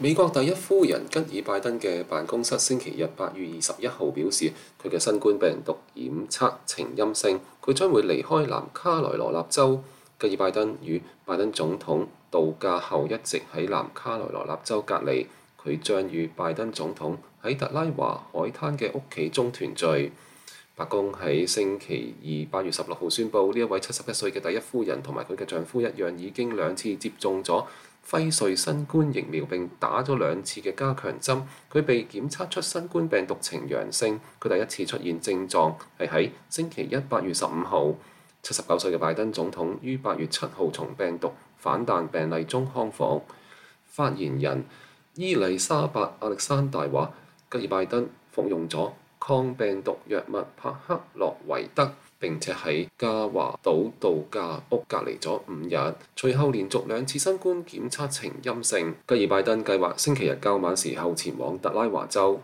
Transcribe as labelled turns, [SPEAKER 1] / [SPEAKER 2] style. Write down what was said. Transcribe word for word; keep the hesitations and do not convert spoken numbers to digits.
[SPEAKER 1] 美國第一夫人吉爾拜登嘅辦公室星期日八月二十一號表示，佢嘅新冠病毒檢測呈陰性，佢將會離開南卡羅來納州。吉爾拜登與拜登總統度假後一直喺南卡羅來納州隔離，佢將與拜登總統喺特拉華海灘嘅屋企中團聚。白宮喺星期二八月十六號宣布，呢一位七十一歲嘅第一夫人同埋佢嘅丈夫一樣，已經兩次接種咗輝瑞新冠疫苗並打咗兩次嘅加強針。佢被檢測出新冠病毒呈陽性，佢第一次出現症狀係喺星期一八月十五號。七十九歲嘅拜登總統於八月七號從病毒反彈病例中康復。發言人伊麗莎白亞歷山大話，吉爾拜登服用咗抗病毒藥物帕克洛維德，並且喺加華島度假屋隔離咗五日，隨後連續兩次新冠檢測呈陰性。吉爾拜登計劃星期日較晚時候前往特拉華州。